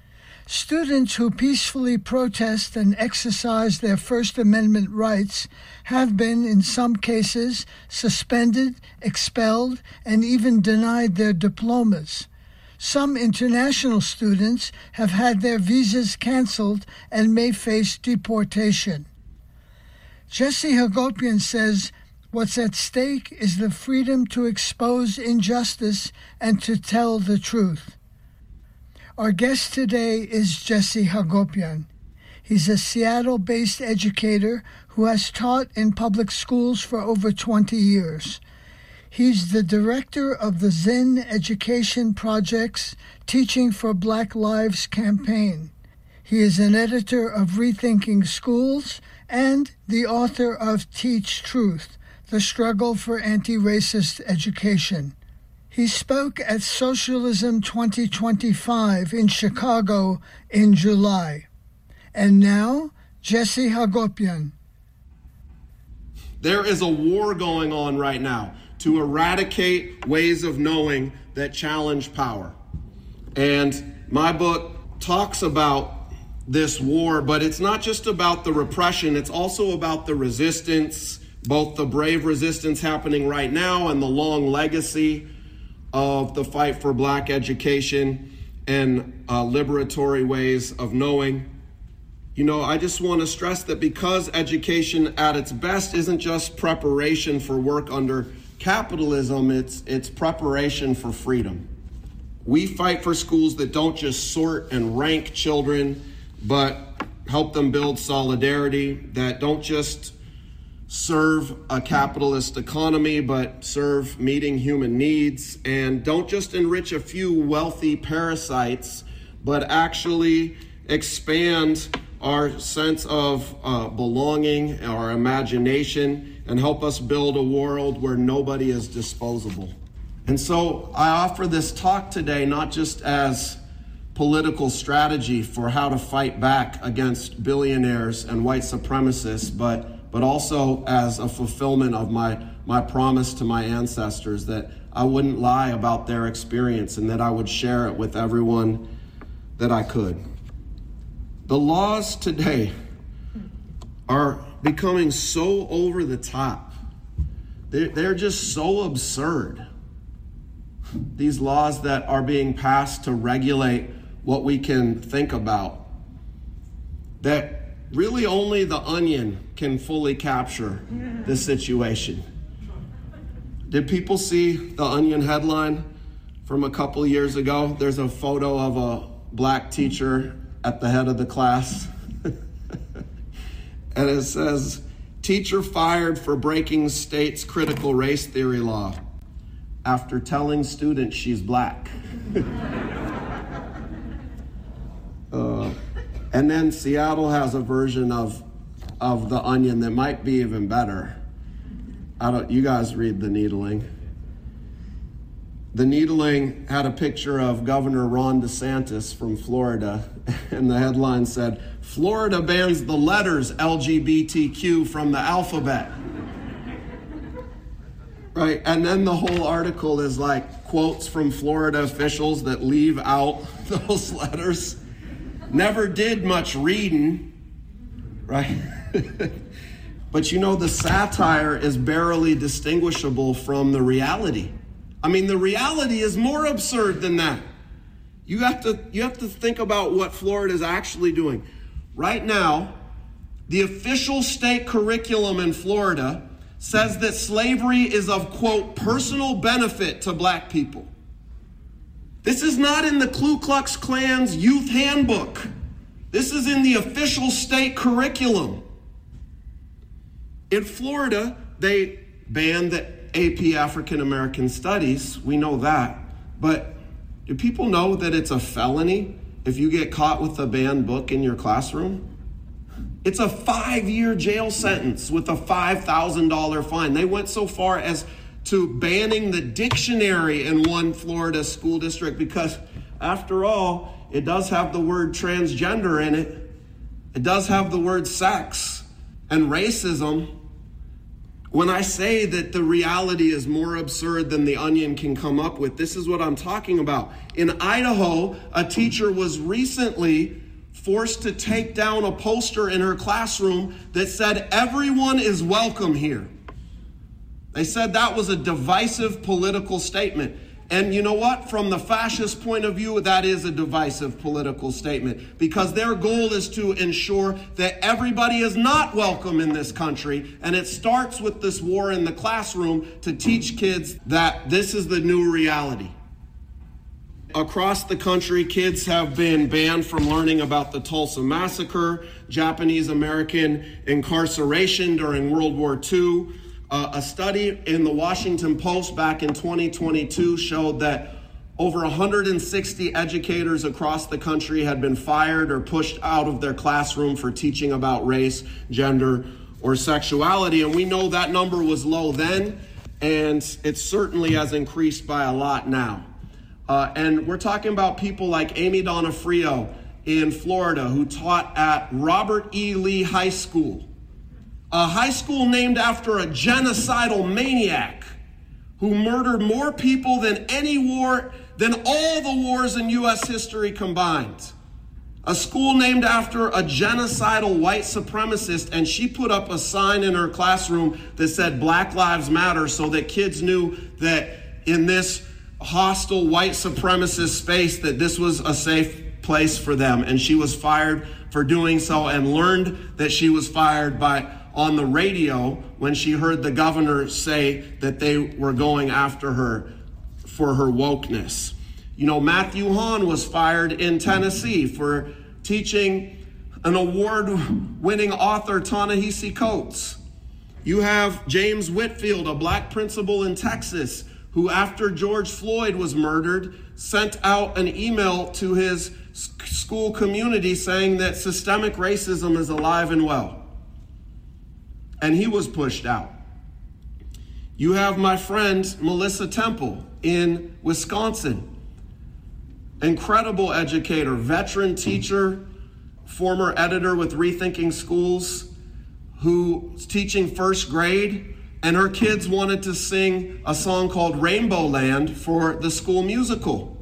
Students who peacefully protest and exercise their First Amendment rights have been, in some cases, suspended, expelled, and even denied their diplomas. Some international students have had their visas canceled and may face deportation. Jesse Hagopian says what's at stake is the freedom to expose injustice and to tell the truth. Our guest today is Jesse Hagopian. He's a Seattle-based educator who has taught in public schools for over twenty years. He's the director of the Zen Education Project's Teaching for Black Lives campaign. He is an editor of Rethinking Schools and the author of Teach Truth, The Struggle for Anti-Racist Education. He spoke at Socialism twenty twenty-five in Chicago in July. And now, Jesse Hagopian.
There is a war going on right now to eradicate ways of knowing that challenge power. And my book talks about this war, but it's not just about the repression, it's also about the resistance, both the brave resistance happening right now and the long legacy of the fight for black education and uh, liberatory ways of knowing. You know, I just want to stress that because education at its best isn't just preparation for work under capitalism, it's it's preparation for freedom. We fight for schools that don't just sort and rank children, but help them build solidarity, that don't just serve a capitalist economy, but serve meeting human needs, and don't just enrich a few wealthy parasites, but actually expand our sense of uh, belonging, our imagination, and help us build a world where nobody is disposable. And so I offer this talk today not just as political strategy for how to fight back against billionaires and white supremacists, but, but also as a fulfillment of my, my promise to my ancestors that I wouldn't lie about their experience and that I would share it with everyone that I could. The laws today are becoming so over the top. They're, they're just so absurd. These laws that are being passed to regulate what we can think about, that really only the Onion can fully capture this situation. Did people see the Onion headline from a couple years ago? There's a photo of a black teacher at the head of the class. And it says, teacher fired for breaking state's critical race theory law after telling students she's black. uh, and then Seattle has a version of of the Onion that might be even better. I don't, you guys read The Needling. The Needling had a picture of Governor Ron DeSantis from Florida, and the headline said, Florida bans the letters L G B T Q from the alphabet. Right, and then the whole article is like quotes from Florida officials that leave out those letters. Never did much reading, right? But you know, the satire is barely distinguishable from the reality. I mean, the reality is more absurd than that. You have to you have to think about what Florida is actually doing. Right now, the official state curriculum in Florida says that slavery is of, quote, personal benefit to black people. This is not in the Ku Klux Klan's youth handbook. This is in the official state curriculum. In Florida, they banned the A P African American Studies. We know that. But do people know that it's a felony if you get caught with a banned book in your classroom? It's a five-year jail sentence with a five thousand dollars fine. They went so far as to banning the dictionary in one Florida school district because, after all, it does have the word transgender in it. It does have the word sex and racism. When I say that the reality is more absurd than the Onion can come up with, this is what I'm talking about. In Idaho, a teacher was recently forced to take down a poster in her classroom that said, "Everyone is welcome here." They said that was a divisive political statement. And you know what? From the fascist point of view, that is a divisive political statement, because their goal is to ensure that everybody is not welcome in this country. And it starts with this war in the classroom to teach kids that this is the new reality. Across the country, kids have been banned from learning about the Tulsa Massacre, Japanese American incarceration during World War Two. Uh, a study in the Washington Post back in twenty twenty-two showed that over one hundred sixty educators across the country had been fired or pushed out of their classroom for teaching about race, gender, or sexuality. And we know that number was low then, and it certainly has increased by a lot now. Uh, and we're talking about people like Amy Donofrio in Florida, who taught at Robert E. Lee High School, a high school named after a genocidal maniac who murdered more people than any war, than all the wars in U S history combined. A school named after a genocidal white supremacist, and she put up a sign in her classroom that said Black Lives Matter so that kids knew that in this hostile white supremacist space that this was a safe place for them. And she was fired for doing so, and learned that she was fired by on the radio when she heard the governor say that they were going after her for her wokeness. You know, Matthew Hahn was fired in Tennessee for teaching an award-winning author, Ta-Nehisi Coates. You have James Whitfield, a black principal in Texas, who after George Floyd was murdered, sent out an email to his school community saying that systemic racism is alive and well. And he was pushed out. You have my friend Melissa Temple in Wisconsin. Incredible educator, veteran teacher, former editor with Rethinking Schools, who's teaching first grade, and her kids wanted to sing a song called Rainbow Land for the school musical.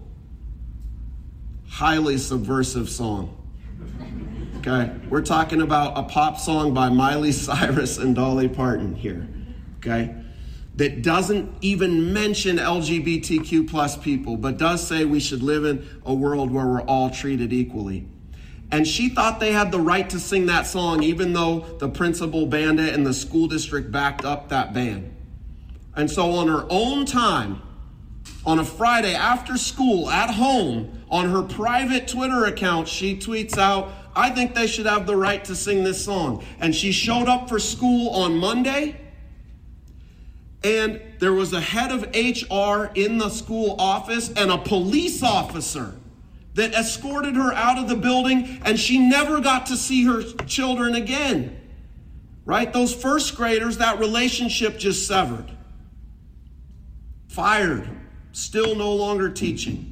Highly subversive song. Okay, we're talking about a pop song by Miley Cyrus and Dolly Parton here, okay, that doesn't even mention L G B T Q plus people, but does say we should live in a world where we're all treated equally. And she thought they had the right to sing that song, even though the principal banned it and the school district backed up that ban. And so on her own time, on a Friday after school at home, on her private Twitter account, she tweets out, "I think they should have the right to sing this song." And she showed up for school on Monday, and there was a head of H R in the school office and a police officer that escorted her out of the building, and she never got to see her children again. Right? Those first graders, that relationship just severed. Fired. Still no longer teaching.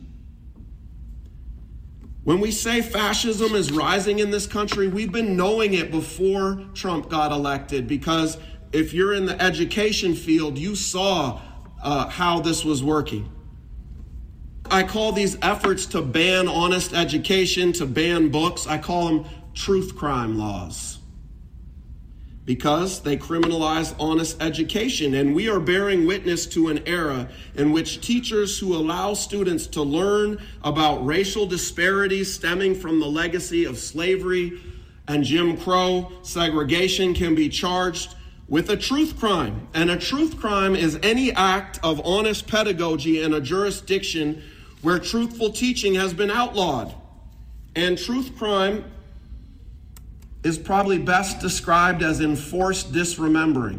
When we say fascism is rising in this country, we've been knowing it before Trump got elected, because if you're in the education field, you saw uh, how this was working. I call these efforts to ban honest education, to ban books, I call them truth crime laws, because they criminalize honest education. And we are bearing witness to an era in which teachers who allow students to learn about racial disparities stemming from the legacy of slavery and Jim Crow segregation can be charged with a truth crime. And a truth crime is any act of honest pedagogy in a jurisdiction where truthful teaching has been outlawed. And truth crime is probably best described as enforced disremembering.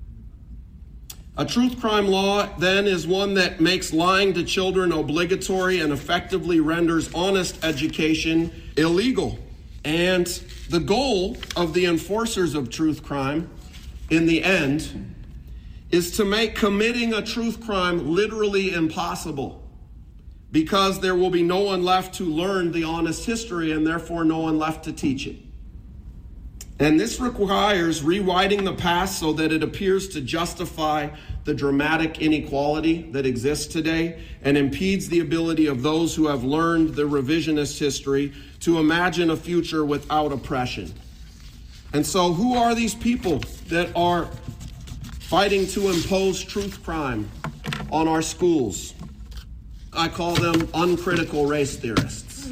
A truth crime law, then, is one that makes lying to children obligatory and effectively renders honest education illegal. And the goal of the enforcers of truth crime, in the end, is to make committing a truth crime literally impossible, because there will be no one left to learn the honest history and therefore no one left to teach it. And this requires rewriting the past so that it appears to justify the dramatic inequality that exists today and impedes the ability of those who have learned the revisionist history to imagine a future without oppression. And so who are these people that are fighting to impose truth crime on our schools? I call them uncritical race theorists.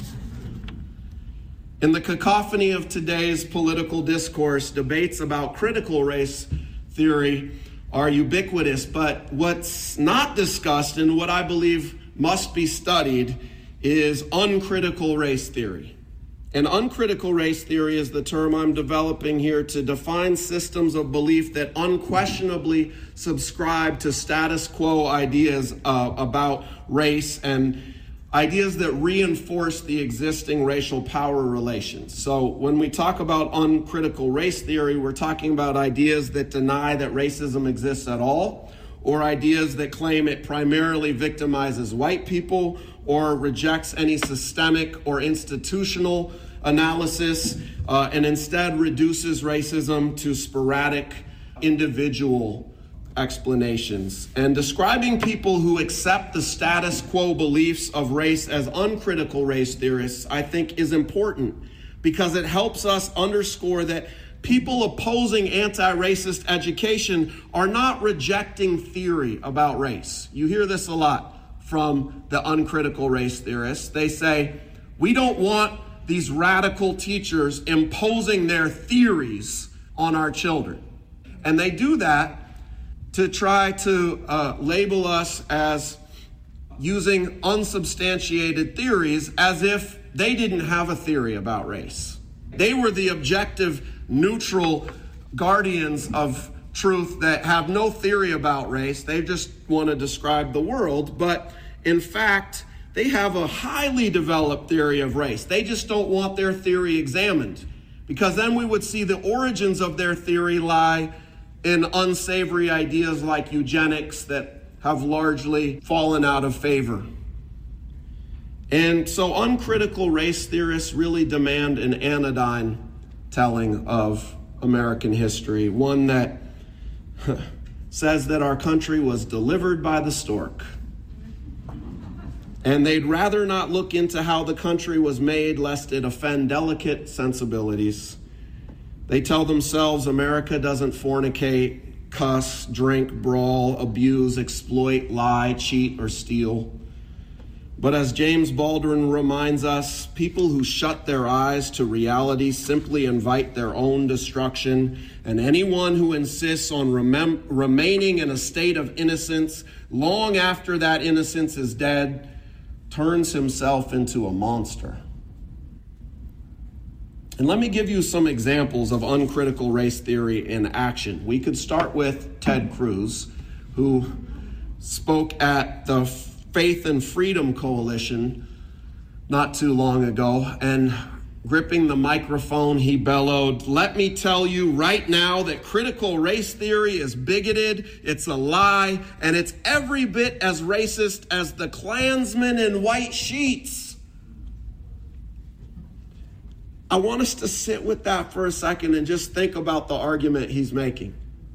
In the cacophony of today's political discourse, debates about critical race theory are ubiquitous, but what's not discussed and what I believe must be studied is uncritical race theory. And uncritical race theory is the term I'm developing here to define systems of belief that unquestionably subscribe to status quo ideas uh, about race and ideas that reinforce the existing racial power relations. So when we talk about uncritical race theory, we're talking about ideas that deny that racism exists at all, or ideas that claim it primarily victimizes white people or rejects any systemic or institutional analysis uh, and instead reduces racism to sporadic individual explanations. And describing people who accept the status quo beliefs of race as uncritical race theorists, I think, is important because it helps us underscore that people opposing anti-racist education are not rejecting theory about race. You hear this a lot from the uncritical race theorists. They say, we don't want these radical teachers imposing their theories on our children. And they do that to try to uh, label us as using unsubstantiated theories as if they didn't have a theory about race. They were the objective, neutral guardians of truth that have no theory about race. They just want to describe the world. But in fact, they have a highly developed theory of race. They just don't want their theory examined, because then we would see the origins of their theory lie in unsavory ideas like eugenics that have largely fallen out of favor. And so uncritical race theorists really demand an anodyne telling of American history, one that says that our country was delivered by the stork. And they'd rather not look into how the country was made lest it offend delicate sensibilities. They tell themselves America doesn't fornicate, cuss, drink, brawl, abuse, exploit, lie, cheat, or steal. But as James Baldwin reminds us, people who shut their eyes to reality simply invite their own destruction, and anyone who insists on remem- remaining in a state of innocence long after that innocence is dead turns himself into a monster. And let me give you some examples of uncritical race theory in action. We could start with Ted Cruz, who spoke at the Faith and Freedom Coalition not too long ago, and gripping the microphone, he bellowed, "Let me tell you right now that critical race theory is bigoted, it's a lie, and it's every bit as racist as the Klansmen in white sheets." I want us to sit with that for a second and just think about the argument he's making.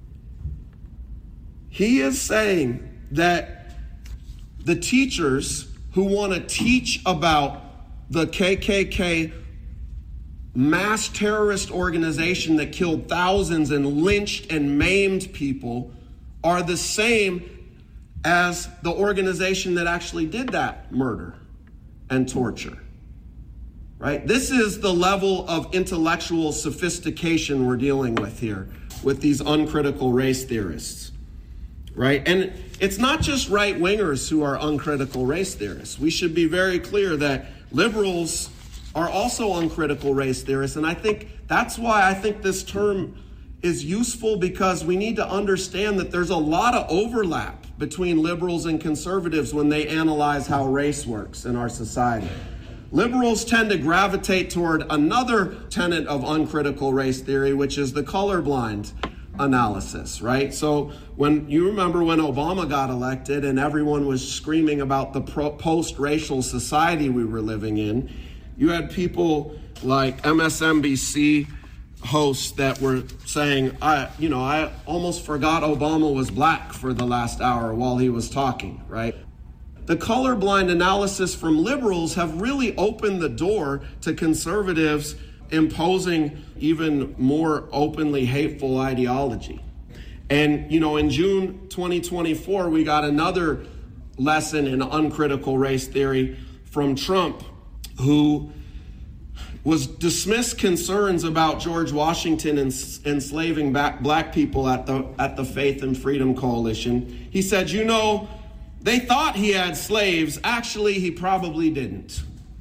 He is saying that the teachers who want to teach about the K K K mass terrorist organization that killed thousands and lynched and maimed people are the same as the organization that actually did that murder and torture. Right? This is the level of intellectual sophistication we're dealing with here with these uncritical race theorists. Right? And it's not just right-wingers who are uncritical race theorists. We should be very clear that liberals are also uncritical race theorists. And I think that's why I think this term is useful, because we need to understand that there's a lot of overlap between liberals and conservatives when they analyze how race works in our society. Liberals tend to gravitate toward another tenet of uncritical race theory, which is the colorblind analysis, right? So when you remember when Obama got elected and everyone was screaming about the pro- post-racial society we were living in, you had people like M S N B C hosts that were saying, I, you know, I almost forgot Obama was black for the last hour while he was talking, right? The colorblind analysis from liberals have really opened the door to conservatives imposing even more openly hateful ideology. And, you know, in June twenty twenty-four, we got another lesson in uncritical race theory from Trump, who was dismissed concerns about George Washington ens- enslaving back black people at the at the Faith and Freedom Coalition. He said, you know, they thought he had slaves. Actually, he probably didn't.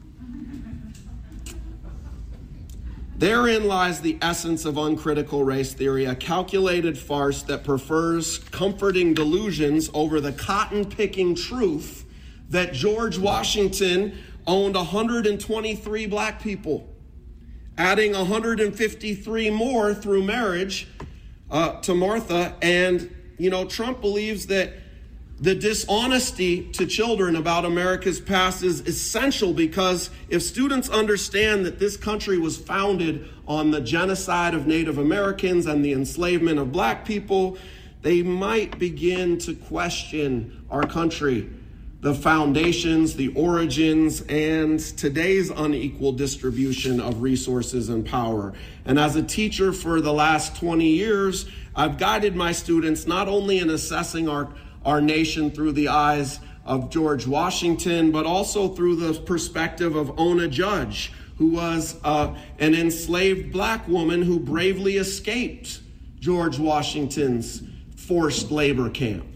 Therein lies the essence of uncritical race theory, a calculated farce that prefers comforting delusions over the cotton-picking truth that George Washington owned one hundred twenty-three black people, adding one hundred fifty-three more through marriage uh, to Martha. And, you know, Trump believes that the dishonesty to children about America's past is essential, because if students understand that this country was founded on the genocide of Native Americans and the enslavement of black people, they might begin to question our country, the foundations, the origins, and today's unequal distribution of resources and power. And as a teacher for the last twenty years, I've guided my students not only in assessing our our nation through the eyes of George Washington, but also through the perspective of Ona Judge, who was uh, an enslaved black woman who bravely escaped George Washington's forced labor camp.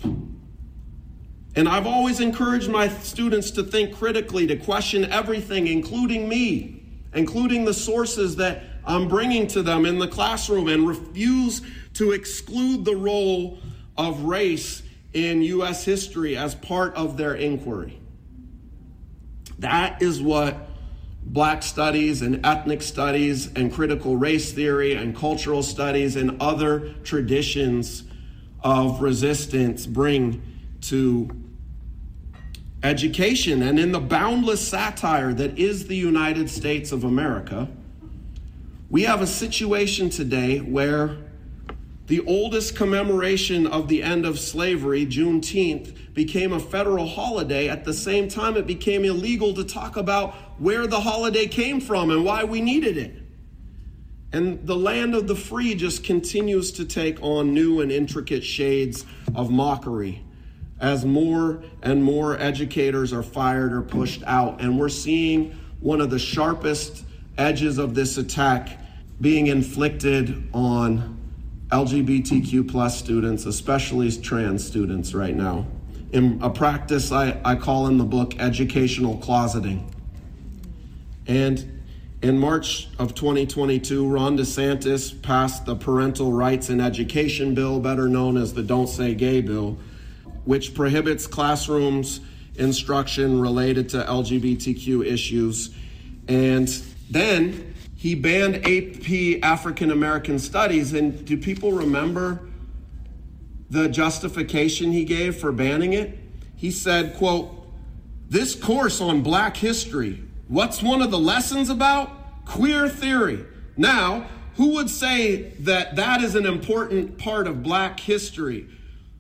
And I've always encouraged my students to think critically, to question everything, including me, including the sources that I'm bringing to them in the classroom, and refuse to exclude the role of race in U S history as part of their inquiry. That is what Black studies and ethnic studies and critical race theory and cultural studies and other traditions of resistance bring to education. And in the boundless satire that is the United States of America, we have a situation today where the oldest commemoration of the end of slavery, Juneteenth, became a federal holiday. At the same time, it became illegal to talk about where the holiday came from and why we needed it. And the land of the free just continues to take on new and intricate shades of mockery as more and more educators are fired or pushed out. And we're seeing one of the sharpest edges of this attack being inflicted on L G B T Q plus students, especially trans students right now, in a practice I, I call in the book educational closeting. And in March of twenty twenty-two, Ron DeSantis passed the Parental Rights in Education bill, better known as the Don't Say Gay bill, which prohibits classrooms instruction related to L G B T Q issues. And then he banned A P African American Studies. And do people remember the justification he gave for banning it? He said, quote, "This course on Black history, what's one of the lessons about? Queer theory. Now, who would say that that is an important part of Black history?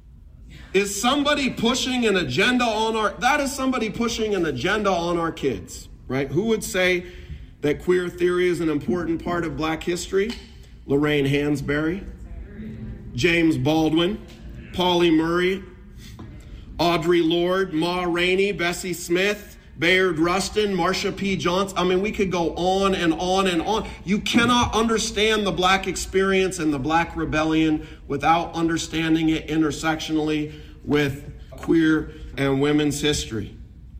Is somebody pushing an agenda on our, that is somebody pushing an agenda on our kids, right? Who would say that queer theory is an important part of Black history? Lorraine Hansberry, James Baldwin, Pauli Murray, Audre Lorde, Ma Rainey, Bessie Smith, Bayard Rustin, Marsha P. Johnson. I mean, we could go on and on and on. You cannot understand the Black experience and the Black rebellion without understanding it intersectionally with queer and women's history.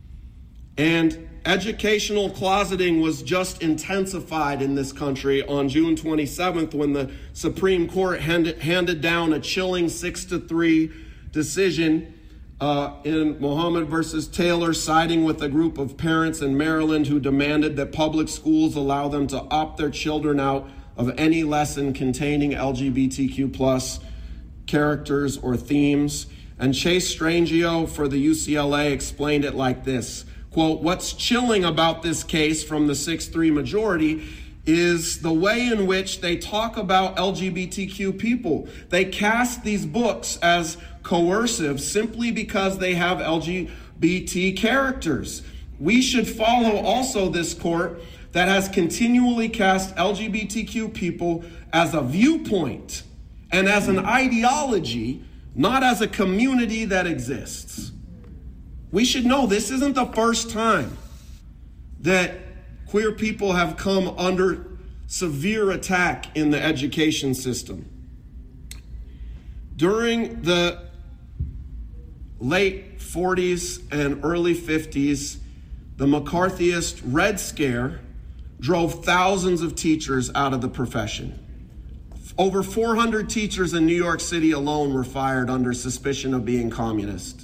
And educational closeting was just intensified in this country on June twenty-seventh when the Supreme Court handed, handed down a chilling six to three decision uh, in Muhammad versus Taylor, siding with a group of parents in Maryland who demanded that public schools allow them to opt their children out of any lesson containing L G B T Q plus characters or themes. And Chase Strangio for the U C L A explained it like this. Quote, "What's chilling about this case from the six three majority is the way in which they talk about L G B T Q people. They cast these books as coercive simply because they have L G B T characters. We should follow also this court that has continually cast L G B T Q people as a viewpoint and as an ideology, not as a community that exists. We should know this isn't the first time that queer people have come under severe attack in the education system. During the late forties and early fifties, the McCarthyist Red Scare drove thousands of teachers out of the profession. Over four hundred teachers in New York City alone were fired under suspicion of being communist.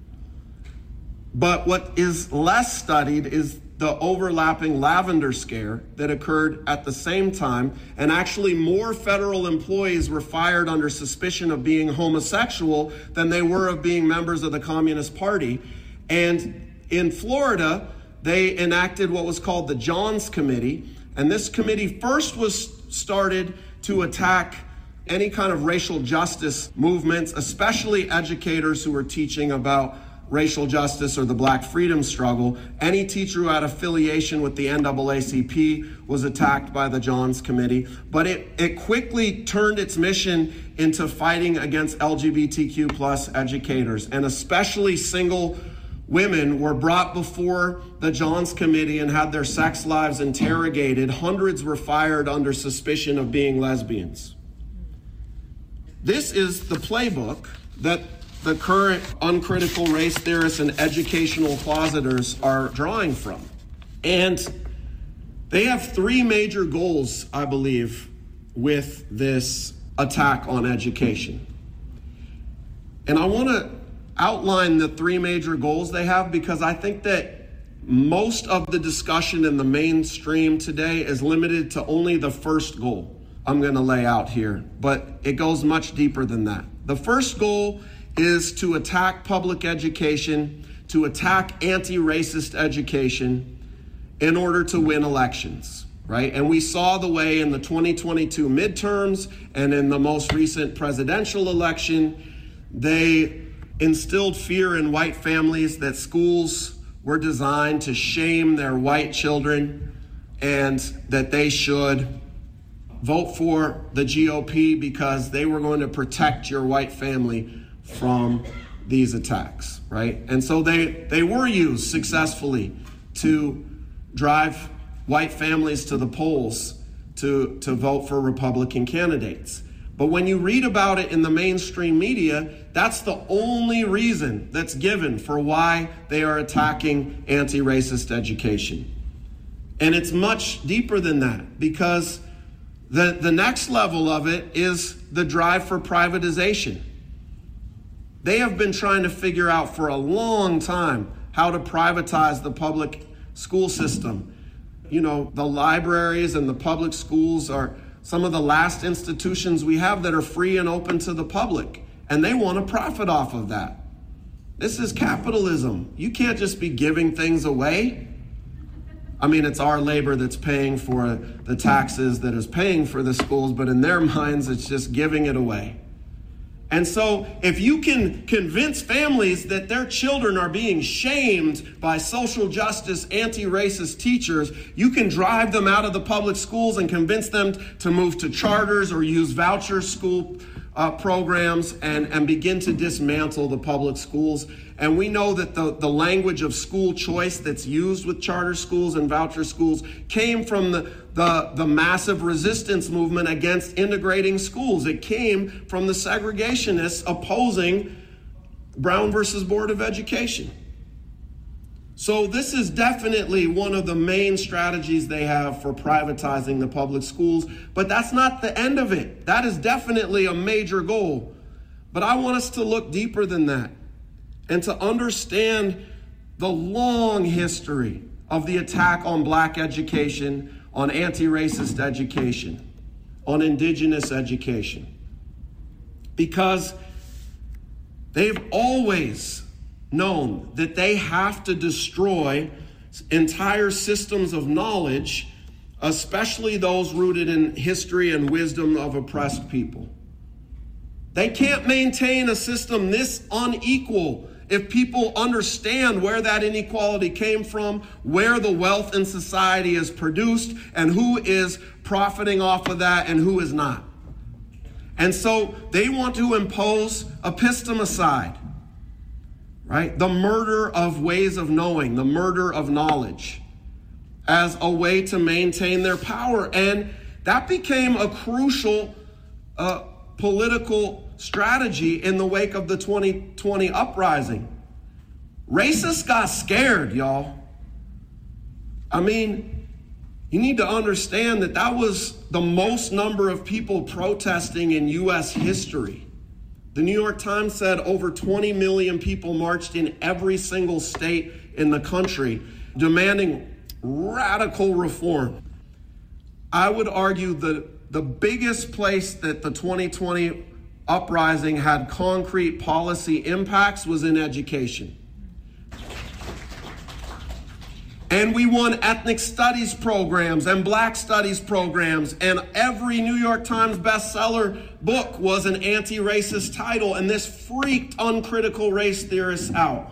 But what is less studied is the overlapping Lavender Scare that occurred at the same time, and actually more federal employees were fired under suspicion of being homosexual than they were of being members of the Communist Party. And in Florida, they enacted what was called the Johns Committee, and this committee first was started to attack any kind of racial justice movements, especially educators who were teaching about racial justice or the Black freedom struggle. Any teacher who had affiliation with the N double A C P was attacked by the Johns Committee, but it, it quickly turned its mission into fighting against L G B T Q plus educators, and especially single women were brought before the Johns Committee and had their sex lives interrogated. Hundreds were fired under suspicion of being lesbians. This is the playbook that the current uncritical race theorists and educational closeters are drawing from. And they have three major goals, I believe, with this attack on education. And I want to outline the three major goals they have, because I think that most of the discussion in the mainstream today is limited to only the first goal I'm going to lay out here, but it goes much deeper than that. The first goal is to attack public education, to attack anti-racist education in order to win elections, right? And we saw the way in the twenty twenty-two midterms and in the most recent presidential election, they instilled fear in white families that schools were designed to shame their white children and that they should vote for the G O P because they were going to protect your white family from these attacks, right? And so they, they were used successfully to drive white families to the polls to, to vote for Republican candidates. But when you read about it in the mainstream media, that's the only reason that's given for why they are attacking anti-racist education. And it's much deeper than that, because the, the next level of it is the drive for privatization. They have been trying to figure out for a long time how to privatize the public school system. You know, the libraries and the public schools are some of the last institutions we have that are free and open to the public, and they want to profit off of that. This is capitalism. You can't just be giving things away. I mean, it's our labor that's paying for the taxes that is paying for the schools, but in their minds, it's just giving it away. And so if you can convince families that their children are being shamed by social justice, anti-racist teachers, you can drive them out of the public schools and convince them to move to charters or use voucher school uh, programs and, and begin to dismantle the public schools. And we know that the, the language of school choice that's used with charter schools and voucher schools came from the, the, the massive resistance movement against integrating schools. It came from the segregationists opposing Brown versus Board of Education. So this is definitely one of the main strategies they have for privatizing the public schools, but that's not the end of it. That is definitely a major goal. But I want us to look deeper than that and to understand the long history of the attack on black education, on anti-racist education, on indigenous education. Because they've always known that they have to destroy entire systems of knowledge especially those rooted in history and wisdom of oppressed people. They can't maintain a system this unequal if people understand where that inequality came from, where the wealth in society is produced, and who is profiting off of that and who is not. And so they want to impose epistemicide, right? The murder of ways of knowing, the murder of knowledge, as a way to maintain their power. And that became a crucial uh, political strategy in the wake of the twenty twenty uprising. Racists got scared, y'all. I mean, you need to understand that that was the most number of people protesting in U S history. The New York Times said over twenty million people marched in every single state in the country, demanding radical reform. I would argue that the biggest place that the twenty twenty uprising had concrete policy impacts was in education. And we won ethnic studies programs and black studies programs, and every New York Times bestseller book was an anti-racist title, and this freaked uncritical race theorists out.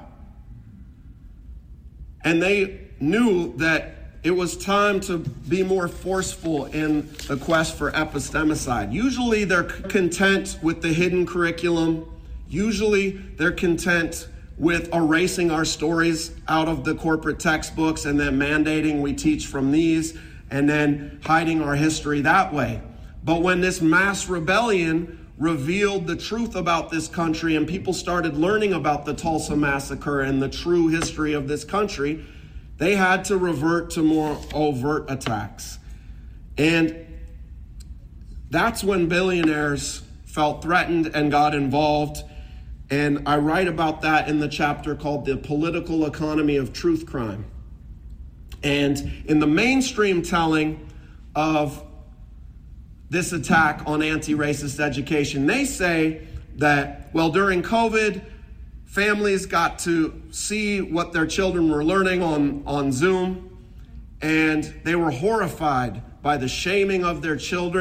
And they knew that it was time to be more forceful in the quest for epistemicide. Usually they're content with the hidden curriculum. Usually they're content with erasing our stories out of the corporate textbooks and then mandating we teach from these and then hiding our history that way. But when this mass rebellion revealed the truth about this country and people started learning about the Tulsa Massacre and the true history of this country, they had to revert to more overt attacks. And that's when billionaires felt threatened and got involved. And I write about that in the chapter called The Political Economy of Truth Crime. And in the mainstream telling of this attack on anti-racist education, they say that, well, during COVID, families got to see what their children were learning on, on Zoom, and they were horrified by the shaming of their children